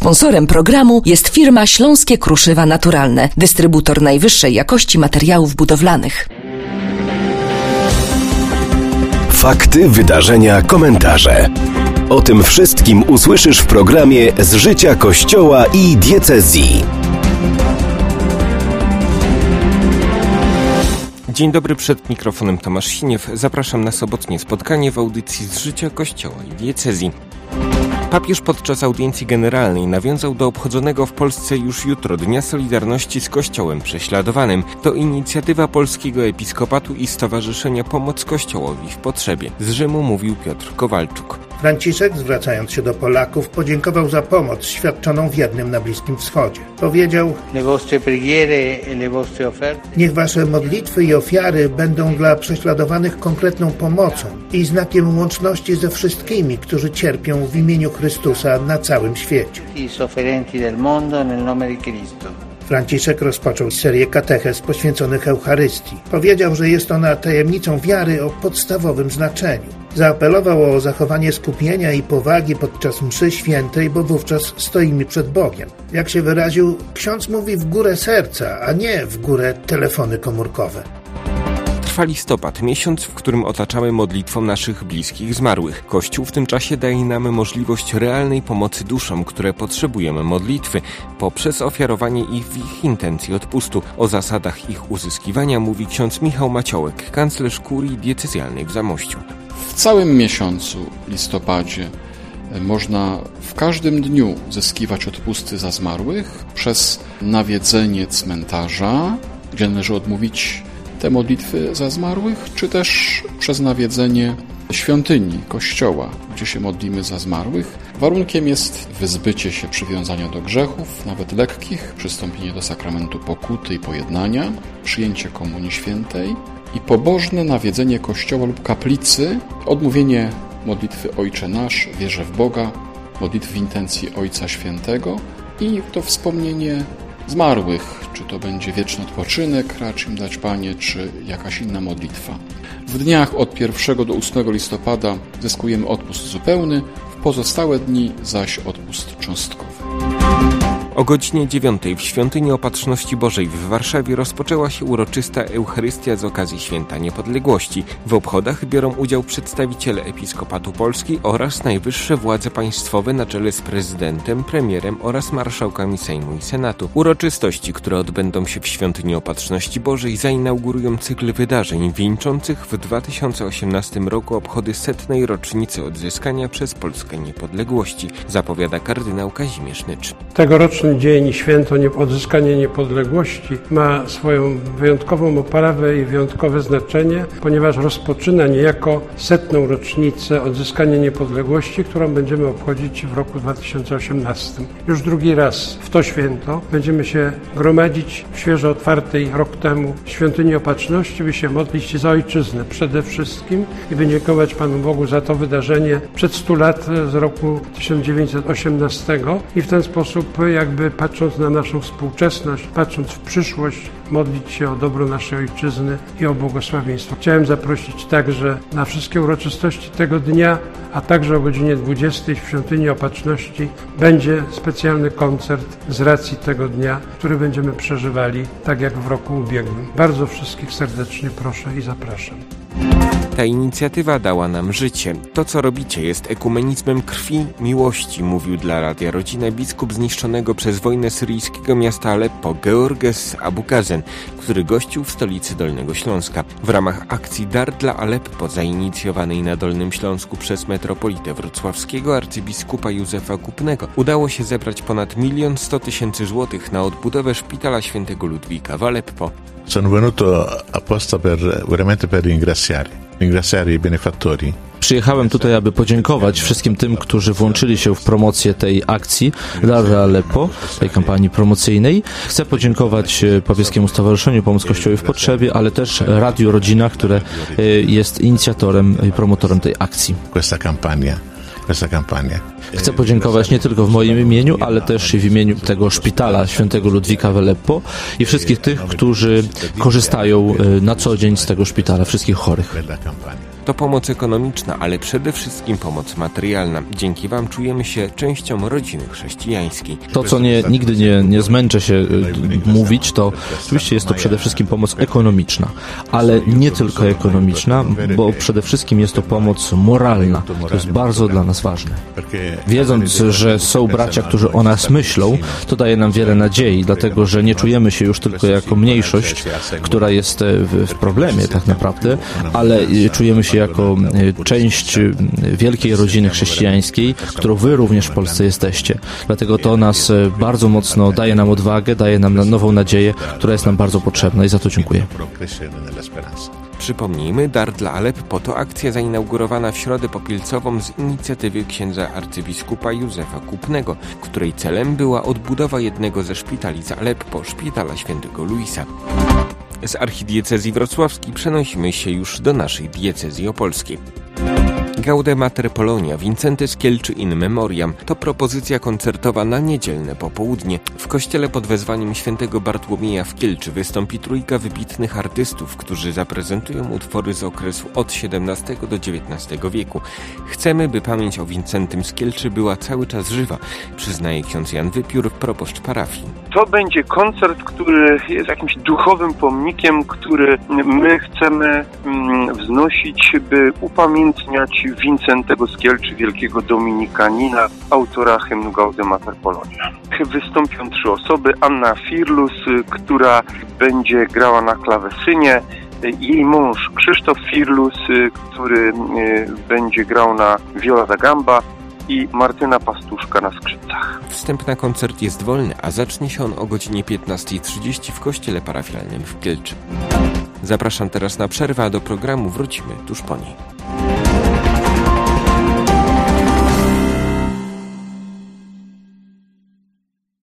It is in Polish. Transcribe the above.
Sponsorem programu jest firma Śląskie Kruszywa Naturalne, dystrybutor najwyższej jakości materiałów budowlanych. Fakty, wydarzenia, komentarze. O tym wszystkim usłyszysz w programie Z życia Kościoła i diecezji. Dzień dobry, przed mikrofonem Tomasz Siniew. Zapraszam na sobotnie spotkanie w audycji Z życia Kościoła i diecezji. Papież podczas audiencji generalnej nawiązał do obchodzonego w Polsce już jutro Dnia Solidarności z Kościołem Prześladowanym. To inicjatywa Polskiego Episkopatu i Stowarzyszenia Pomoc Kościołowi w Potrzebie. Z Rzymu mówił Piotr Kowalczuk. Franciszek, zwracając się do Polaków, podziękował za pomoc świadczoną wiernym na Bliskim Wschodzie. Powiedział: niech wasze modlitwy i ofiary będą dla prześladowanych konkretną pomocą i znakiem łączności ze wszystkimi, którzy cierpią w imieniu Chrystusa na całym świecie. Franciszek rozpoczął serię katechez poświęconych Eucharystii. Powiedział, że jest ona tajemnicą wiary o podstawowym znaczeniu. Zaapelował o zachowanie skupienia i powagi podczas mszy świętej, bo wówczas stoimy przed Bogiem. Jak się wyraził, ksiądz mówi w górę serca, a nie w górę telefony komórkowe. Trwa listopad, miesiąc, w którym otaczamy modlitwą naszych bliskich zmarłych. Kościół w tym czasie daje nam możliwość realnej pomocy duszom, które potrzebujemy modlitwy, poprzez ofiarowanie ich w ich intencji odpustu. O zasadach ich uzyskiwania mówi ksiądz Michał Maciołek, kanclerz kurii diecezjalnej w Zamościu. W całym miesiącu, listopadzie, można w każdym dniu zyskiwać odpusty za zmarłych przez nawiedzenie cmentarza, gdzie należy odmówić te modlitwy za zmarłych, czy też przez nawiedzenie świątyni, kościoła, gdzie się modlimy za zmarłych. Warunkiem jest wyzbycie się przywiązania do grzechów, nawet lekkich, przystąpienie do sakramentu pokuty i pojednania, przyjęcie Komunii Świętej i pobożne nawiedzenie kościoła lub kaplicy, odmówienie modlitwy Ojcze Nasz, wierzę w Boga, modlitwy w intencji Ojca Świętego i to wspomnienie zmarłych, czy to będzie wieczny odpoczynek, racz im dać Panie, czy jakaś inna modlitwa. W dniach od 1 do 8 listopada zyskujemy odpust zupełny, w pozostałe dni zaś odpust cząstkowy. O godzinie 9 w Świątyni Opatrzności Bożej w Warszawie rozpoczęła się uroczysta Eucharystia z okazji Święta Niepodległości. W obchodach biorą udział przedstawiciele Episkopatu Polski oraz najwyższe władze państwowe na czele z prezydentem, premierem oraz marszałkami Sejmu i Senatu. Uroczystości, które odbędą się w Świątyni Opatrzności Bożej, zainaugurują cykl wydarzeń wieńczących w 2018 roku obchody 100. rocznicy odzyskania przez Polskę niepodległości, zapowiada kardynał Kazimierz Nycz. Tegoroczny dzień święto odzyskania niepodległości ma swoją wyjątkową oprawę i wyjątkowe znaczenie, ponieważ rozpoczyna niejako 100. rocznicę odzyskania niepodległości, którą będziemy obchodzić w roku 2018. Już drugi raz w to święto będziemy się gromadzić w świeżo otwartej rok temu Świątyni Opatrzności, by się modlić za ojczyznę przede wszystkim i by dziękować Panu Bogu za to wydarzenie przed 100 lat z roku 1918 i w ten sposób jakby patrząc na naszą współczesność, patrząc w przyszłość, modlić się o dobro naszej ojczyzny i o błogosławieństwo. Chciałem zaprosić także na wszystkie uroczystości tego dnia, a także o godzinie 20 w Świątyni Opatrzności będzie specjalny koncert z racji tego dnia, który będziemy przeżywali tak jak w roku ubiegłym. Bardzo wszystkich serdecznie proszę i zapraszam. Ta inicjatywa dała nam życie. To, co robicie, jest ekumenizmem krwi, miłości, mówił dla Radia Rodzina biskup zniszczonego przez wojnę syryjskiego miasta Aleppo, Georges Abukazen, który gościł w stolicy Dolnego Śląska. W ramach akcji Dar dla Aleppo, zainicjowanej na Dolnym Śląsku przez metropolitę wrocławskiego arcybiskupa Józefa Kupnego, udało się zebrać ponad 1 100 000 złotych na odbudowę szpitala świętego Ludwika w Aleppo. Sono venuto apposta veramente per ringraziare i benefattori. Przyjechałem tutaj, aby podziękować wszystkim tym, którzy włączyli się w promocję tej akcji Dar dla Aleppo, tej kampanii promocyjnej. Chcę podziękować Papieskiemu Stowarzyszeniu Pomoc Kościołowi w Potrzebie, ale też Radiu Rodzina, które jest inicjatorem i promotorem tej akcji. Chcę podziękować nie tylko w moim imieniu, ale też i w imieniu tego szpitala świętego Ludwika w Aleppo i wszystkich tych, którzy korzystają na co dzień z tego szpitala, wszystkich chorych. To pomoc ekonomiczna, ale przede wszystkim pomoc materialna. Dzięki Wam czujemy się częścią rodziny chrześcijańskiej. To, co nigdy nie zmęczę się mówić, to oczywiście jest to przede wszystkim pomoc ekonomiczna, ale nie tylko ekonomiczna, bo przede wszystkim jest to pomoc moralna. To jest bardzo dla nas ważne. Wiedząc, że są bracia, którzy o nas myślą, to daje nam wiele nadziei, dlatego że nie czujemy się już tylko jako mniejszość, która jest w problemie tak naprawdę, ale czujemy się jako część wielkiej rodziny chrześcijańskiej, którą Wy również w Polsce jesteście. Dlatego to nas bardzo mocno daje nam odwagę, daje nam nową nadzieję, która jest nam bardzo potrzebna i za to dziękuję. Przypomnijmy, Dar dla Aleppo to akcja zainaugurowana w Środę Popielcową z inicjatywy księdza arcybiskupa Józefa Kupnego, której celem była odbudowa jednego ze szpitali z Aleppo, szpitala świętego Luisa. Z archidiecezji wrocławskiej przenosimy się już do naszej diecezji opolskiej. Gaude Mater Polonia, Wincenty z Kielczy in Memoriam to propozycja koncertowa na niedzielne popołudnie. W kościele pod wezwaniem świętego Bartłomieja w Kielczy wystąpi trójka wybitnych artystów, którzy zaprezentują utwory z okresu od XVII do XIX wieku. Chcemy, by pamięć o Wincentym z Kielczy była cały czas żywa, przyznaje ksiądz Jan Wypiór, proboszcz parafii. To będzie koncert, który jest jakimś duchowym pomnikiem, który my chcemy wznosić, by upamiętniać Wincentego z Kielczy, wielkiego dominikanina, autora hymnu Gaude Mater Polonia. Wystąpią 3 osoby. Anna Firlus, która będzie grała na klawesynie, jej mąż Krzysztof Firlus, który będzie grał na viola da gamba, i Martyna Pastuszka na skrzypcach. Wstęp na koncert jest wolny, a zacznie się on o godzinie 15:30 w kościele parafialnym w Kielczy. Zapraszam teraz na przerwę, a do programu wrócimy tuż po niej.